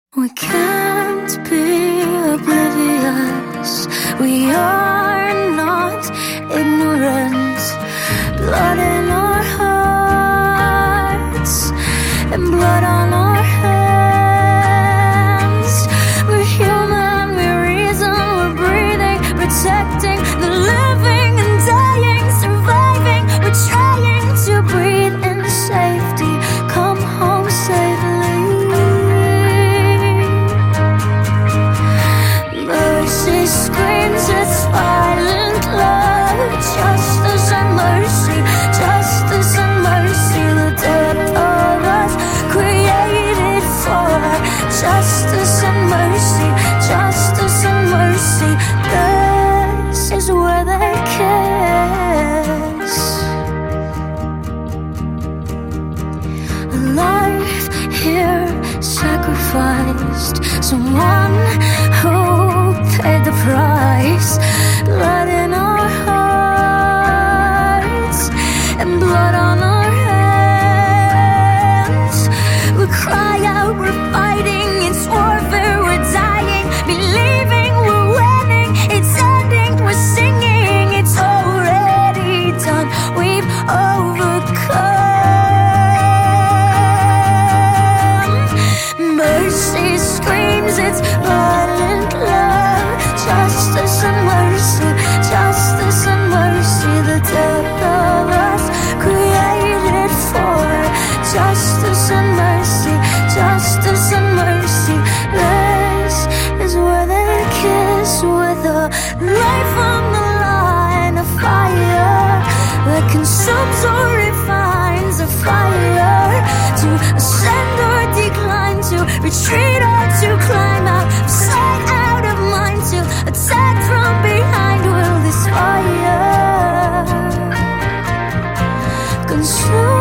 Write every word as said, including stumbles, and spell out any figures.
We can't be oblivious. We are not ignorant. Blood in our hearts and blood on our hands. We're human, we reason, we're breathing, protecting the living and dying, surviving. We're trying to breathe in safety, come home safely. Mercy screams its violent love, justice and mercy, justice and mercy. The depth of us created for justice and mercy, justice and mercy. This is where they kiss. A life here sacrificed, someone who paid the price. Blood in our hearts and blood on our hands. We cry out, we're fighting, it's warfare, we're dying, believing we're winning, it's ending, we're singing, it's already done, we've overcome. Mercy screams its violent love, justice and mercy, justice and mercy. The depth of us created for justice and mercy, justice and mercy. This is where they kiss, with a life on the line, a fire that consumes or refines, a fire to ascend or decline, to retreat or to climb out of sight, out of mind, to attack from behind. Will this fire consume?